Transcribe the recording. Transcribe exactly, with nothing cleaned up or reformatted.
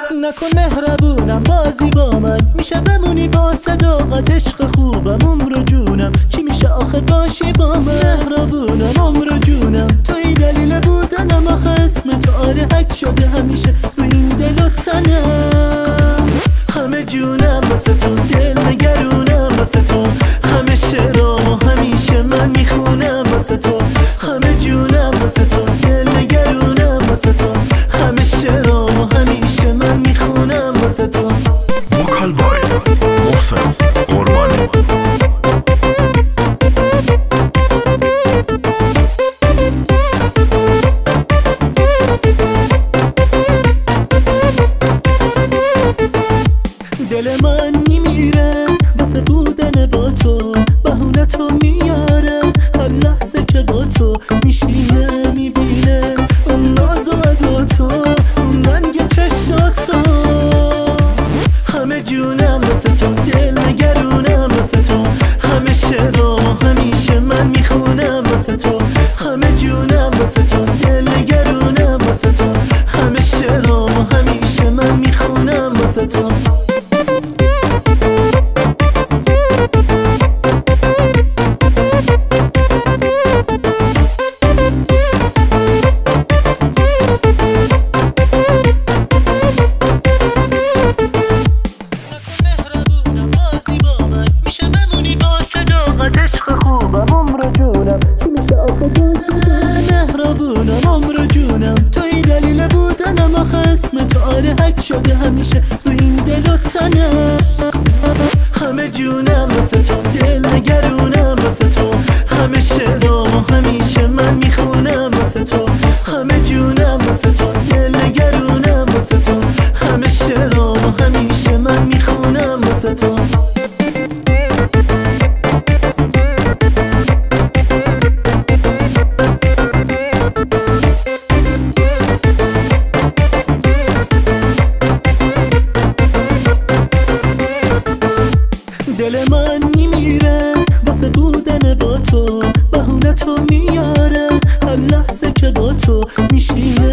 نکن مهربونم بازی با من، میشه بمونی با صداقت عشق خوبم عمر و جونم. چی میشه آخه باشی با من مهربونم عمر و جونم. توی دلیل بودنم آخه اسم تو آره حک شده همیشه رو این دل و تنم. همه جونم واسه تو دل نگرونم واسه تو، همه شعرامو همیشه من میخونم واسه تو. همه جونم واسه تو دل نگرونم واسه تو، همه شعرامو همیشه من میخونم واسه تو. وکال بای محسن قربانی. دل من میمیره واسه بودن با تو، بهونه تو میاره هر لحظه که با تو میشینه میبینه اون ناز و ادا تو، اون رنگ چشاتو. همه جونم واسه تو دل نگرونم واسه تو، همه شعرامو همیشه من میخونم واسه تو. همه جونم واسه تو دل نگرونم واسه تو، همه شعرامو همیشه من میخونم واسه تو. عشق خوبم عمر جونم، چی میشه آخه باشی مهربونم عمر جونم. توی دلیل بودنم آخه اسم تو آره حک شده همیشه رو این دل و تنم. همه جونم واسه تو دل نگرونم واسه تو، همه شعرامو همیشه من میخونم واسه تو. همه جونم واسه تو دل نگرونم واسه تو، همه شعرامو همیشه من میخونم واسه تو. دل من میمیره واسه بودن با تو، بهونه تو میاره هر لحظه که با تو میشینه